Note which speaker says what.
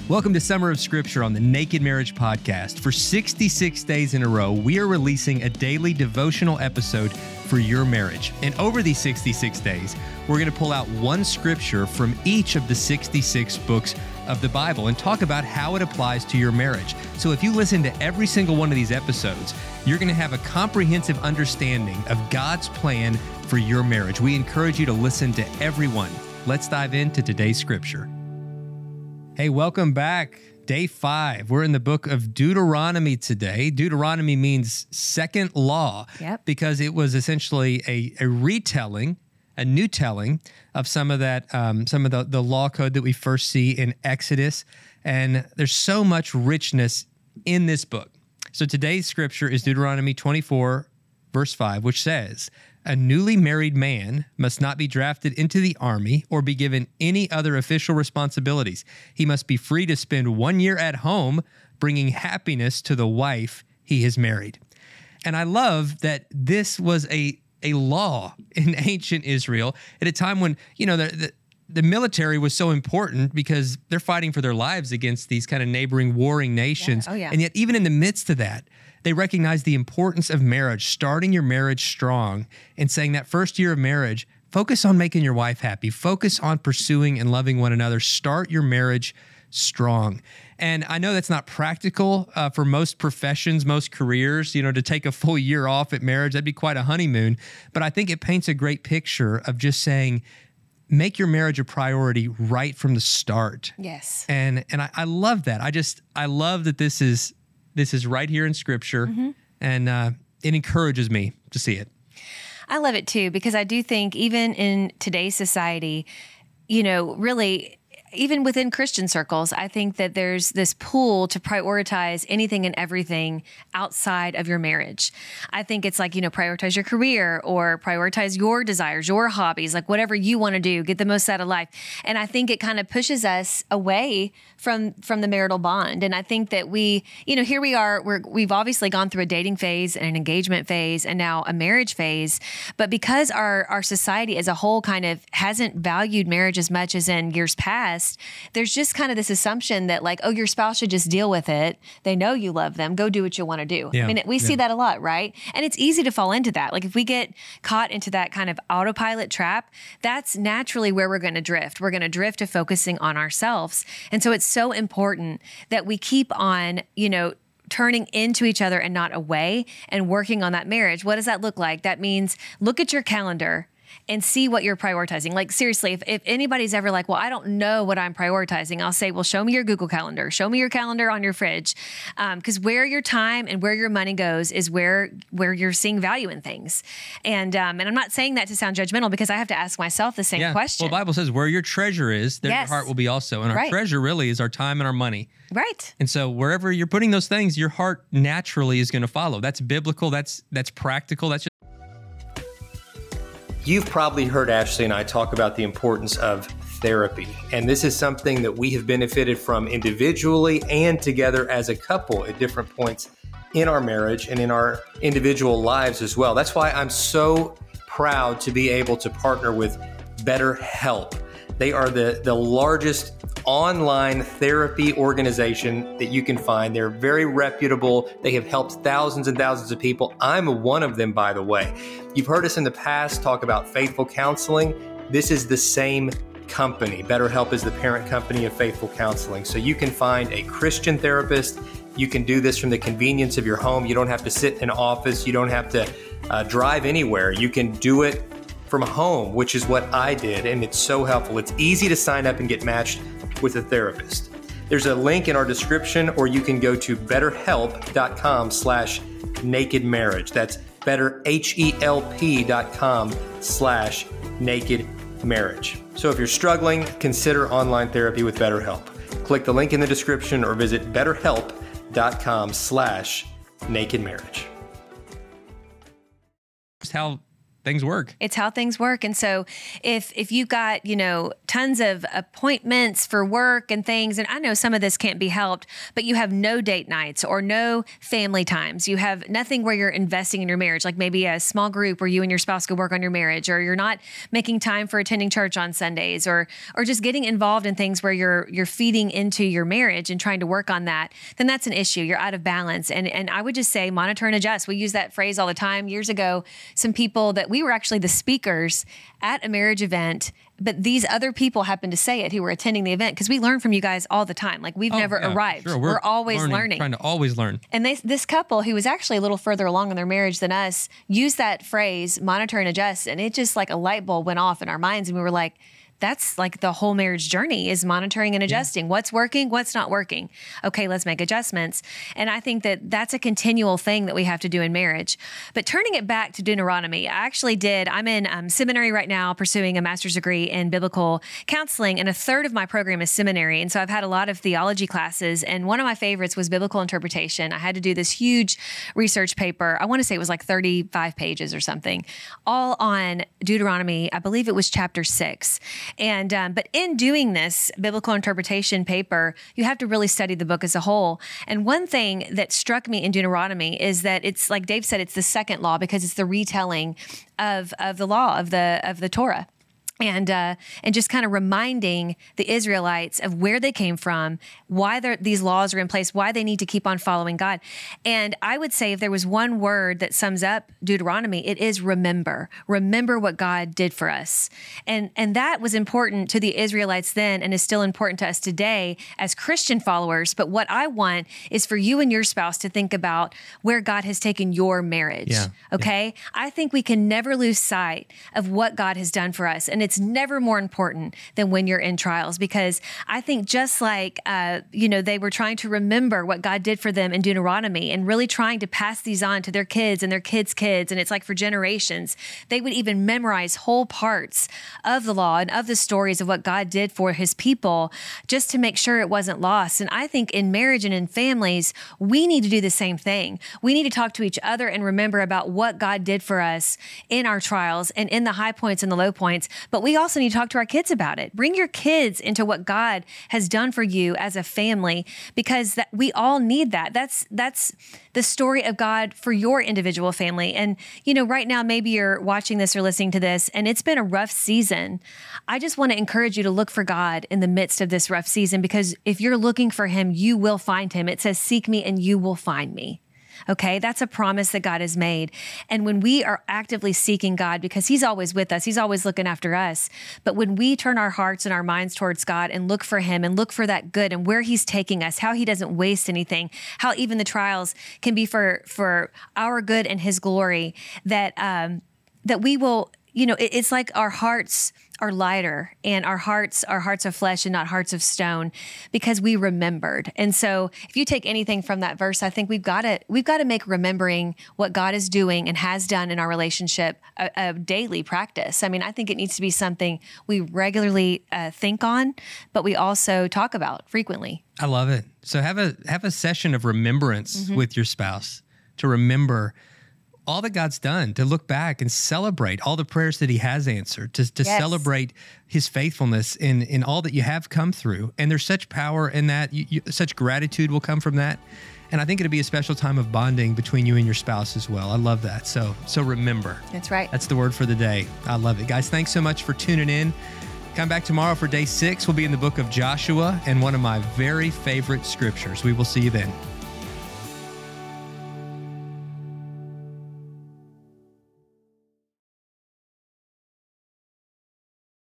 Speaker 1: Welcome to Summer of Scripture on the Naked Marriage Podcast. For 66 days in a row, we are releasing a daily devotional episode for your marriage. And over these 66 days, we're going to pull out one scripture from each of the 66 books of the Bible and talk about how it applies to your marriage. So if you listen to every single one of these episodes, you're going to have a comprehensive understanding of God's plan for your marriage. We encourage you to listen to every one. Let's dive into today's scripture. Hey, welcome back. Day 5. We're in the book of Deuteronomy today. Deuteronomy means second law because it was essentially a retelling, a new telling of some of that, some of the law code that we first see in Exodus. And there's so much richness in this book. So today's scripture is Deuteronomy 24, verse 5, which says, "A newly married man must not be drafted into the army or be given any other official responsibilities. He must be free to spend 1 year at home, bringing happiness to the wife he has married." And I love that this was a law in ancient Israel at a time when, you know, the military was so important because they're fighting for their lives against these kind of neighboring warring nations.
Speaker 2: Yeah. Oh, yeah.
Speaker 1: And yet, even in the midst of that, they recognize the importance of marriage, starting your marriage strong, and saying that first year of marriage, focus on making your wife happy. Focus on pursuing and loving one another. Start your marriage strong. And I know that's not practical for most professions, most careers, you know, to take a full year off at marriage. That'd be quite a honeymoon. But I think it paints a great picture of just saying, make your marriage a priority right from the start.
Speaker 2: Yes.
Speaker 1: And I love that. I love that this is right here in Scripture, and it encourages me to see it.
Speaker 2: I love it too, because I do think even in today's society, you know, really, even within Christian circles, I think that there's this pull to prioritize anything and everything outside of your marriage. I think it's like, you know, prioritize your career or prioritize your desires, your hobbies, like whatever you want to do, get the most out of life. And I think it kind of pushes us away from the marital bond. And I think that we, you know, here we are, we've obviously gone through a dating phase and an engagement phase and now a marriage phase. But because our society as a whole kind of hasn't valued marriage as much as in years past, there's just kind of this assumption that like, oh, your spouse should just deal with it. They know you love them. Go do what you want to do.
Speaker 1: Yeah.
Speaker 2: I mean, we see that a lot, right? And it's easy to fall into that. Like if we get caught into that kind of autopilot trap, that's naturally where we're going to drift. We're going to drift to focusing on ourselves. And so it's so important that we keep on, you know, turning into each other and not away and working on that marriage. What does that look like? That means look at your calendar and see what you're prioritizing. Like seriously, if anybody's ever like, well, I don't know what I'm prioritizing, I'll say, well, show me your Google Calendar. Show me your calendar on your fridge. Because where your time and where your money goes is where you're seeing value in things. And I'm not saying that to sound judgmental because I have to ask myself the same question.
Speaker 1: Well, the Bible says where your treasure is, there your heart will be also. And our treasure really is our time and our money.
Speaker 2: Right.
Speaker 1: And so wherever you're putting those things, your heart naturally is going to follow. That's biblical. That's practical. That's You've probably heard Ashley and I talk about the importance of therapy. And this is something that we have benefited from individually and together as a couple at different points in our marriage and in our individual lives as well. That's why I'm so proud to be able to partner with BetterHelp. They are the largest online therapy organization that you can find. They're very reputable. They have helped thousands and thousands of people. I'm one of them, by the way. You've heard us in the past talk about Faithful Counseling. This is the same company. BetterHelp is the parent company of Faithful Counseling. So you can find a Christian therapist. You can do this from the convenience of your home. You don't have to sit in an office. You don't have to drive anywhere. You can do it from home, which is what I did, and it's so helpful. It's easy to sign up and get matched with a therapist. There's a link in our description, or you can go to betterhelp.com/nakedmarriage. That's betterhelp.com/nakedmarriage. So if you're struggling, consider online therapy with BetterHelp. Click the link in the description or visit betterhelp.com/nakedmarriage. How things work.
Speaker 2: It's how things work. And so if you got, tons of appointments for work and things, and I know some of this can't be helped, but you have no date nights or no family times, you have nothing where you're investing in your marriage, like maybe a small group where you and your spouse could work on your marriage, or you're not making time for attending church on Sundays, or just getting involved in things where you're feeding into your marriage and trying to work on that, then that's an issue. You're out of balance. And I would just say monitor and adjust. We use that phrase all the time. Years ago, some people that we were actually the speakers at a marriage event, but these other people happened to say it who were attending the event, because we learn from you guys all the time. Like we've never arrived.
Speaker 1: Sure.
Speaker 2: We're always learning.
Speaker 1: Trying to always learn.
Speaker 2: And this couple who was actually a little further along in their marriage than us used that phrase, monitor and adjust. And it just like a light bulb went off in our minds. And we were like, that's like the whole marriage journey, is monitoring and adjusting. What's working, what's not working. Okay, let's make adjustments. And I think that that's a continual thing that we have to do in marriage. But turning it back to Deuteronomy, I'm in seminary right now pursuing a master's degree in biblical counseling, and a third of my program is seminary. And so I've had a lot of theology classes, and one of my favorites was biblical interpretation. I had to do this huge research paper. I want to say it was like 35 pages or something, all on Deuteronomy. I believe it was chapter 6. And but in doing this biblical interpretation paper, you have to really study the book as a whole. And one thing that struck me in Deuteronomy is that it's, like Dave said, it's the second law, because it's the retelling of the law of the Torah. And just kind of reminding the Israelites of where they came from, why these laws are in place, why they need to keep on following God. And I would say if there was one word that sums up Deuteronomy, it is remember. Remember what God did for us. And that was important to the Israelites then, and is still important to us today as Christian followers. But what I want is for you and your spouse to think about where God has taken your marriage.
Speaker 1: Yeah.
Speaker 2: Okay? Yeah. I think we can never lose sight of what God has done for us. And it's never more important than when you're in trials, because I think just like, they were trying to remember what God did for them in Deuteronomy and really trying to pass these on to their kids and their kids' kids. And it's like for generations, they would even memorize whole parts of the law and of the stories of what God did for his people, just to make sure it wasn't lost. And I think in marriage and in families, we need to do the same thing. We need to talk to each other and remember about what God did for us in our trials and in the high points and the low points. But we also need to talk to our kids about it. Bring your kids into what God has done for you as a family, because we all need that. That's the story of God for your individual family. And, right now, maybe you're watching this or listening to this, and it's been a rough season. I just want to encourage you to look for God in the midst of this rough season, because if you're looking for him, you will find him. It says, seek me and you will find me. Okay, that's a promise that God has made. And when we are actively seeking God, because he's always with us, he's always looking after us. But when we turn our hearts and our minds towards God and look for him and look for that good and where he's taking us, how he doesn't waste anything, how even the trials can be for our good and his glory, that we will, it's like our hearts are lighter, and our hearts are hearts of flesh and not hearts of stone, because we remembered. And so if you take anything from that verse, I think we've got to make remembering what God is doing and has done in our relationship a daily practice. I mean, I think it needs to be something we regularly think on, but we also talk about frequently.
Speaker 1: I love it. So have a session of remembrance with your spouse, to remember all that God's done, to look back and celebrate all the prayers that he has answered, to yes. celebrate his faithfulness in all that you have come through. And there's such power in that. Such gratitude will come from that. And I think it'll be a special time of bonding between you and your spouse as well. I love that. So remember.
Speaker 2: That's right.
Speaker 1: That's the word for the day. I love it. Guys, thanks so much for tuning in. Come back tomorrow for day 6. We'll be in the book of Joshua and one of my very favorite scriptures. We will see you then.